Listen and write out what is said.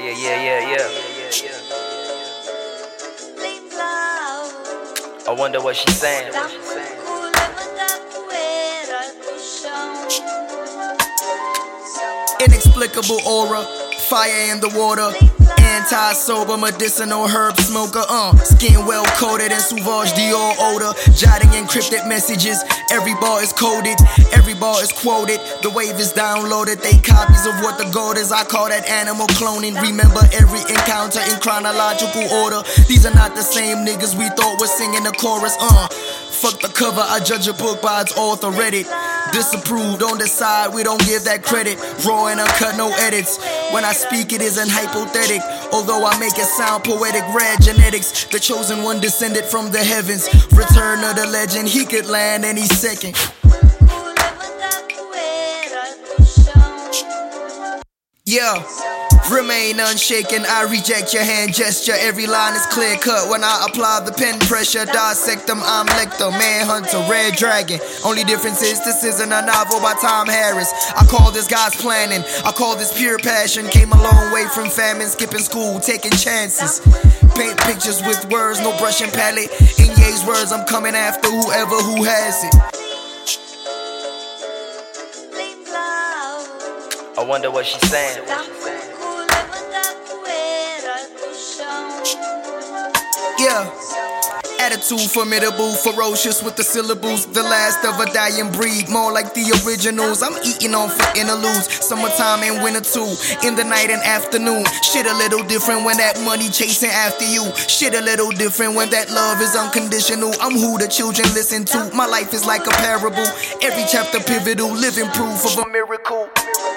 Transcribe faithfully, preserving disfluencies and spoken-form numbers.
Yeah, yeah, yeah, yeah. I wonder what she's saying. Inexplicable aura, fire in the water. Anti-sober, medicinal herb smoker, uh Skin well coated in Sauvage Dior odor. Jotting encrypted messages, every bar is coded, every bar is quoted. The wave is downloaded, they copies of what the gold is. I call that animal cloning. Remember every encounter in chronological order. These are not the same niggas we thought were singing the chorus, uh Fuck the cover, I judge a book by its author, read it. Disapprove, don't decide, we don't give that credit. Raw and uncut, no edits. When I speak it isn't hypothetic, although I make it sound poetic. Rare genetics, the chosen one descended from the heavens. Return of the legend, he could land any second. Yeah, remain unshaken, I reject your hand gesture. Every line is clear cut when I apply the pen pressure. Dissect them, I'm Lecter, Manhunter, Red Dragon. Only difference is this isn't a novel by Tom Harris. I call this God's planning, I call this pure passion. Came a long way from famine, skipping school, taking chances. Paint pictures with words, no brush and palette. In Ye's words, I'm coming after whoever who has it. I wonder what she's saying. Yeah. Attitude formidable, ferocious with the syllables. The last of a dying breed, more like the originals. I'm eating on for interludes, summertime and winter too. In the night and afternoon, shit a little different when that money chasing after you. Shit a little different when that love is unconditional. I'm who the children listen to. My life is like a parable, every chapter pivotal, living proof of a miracle.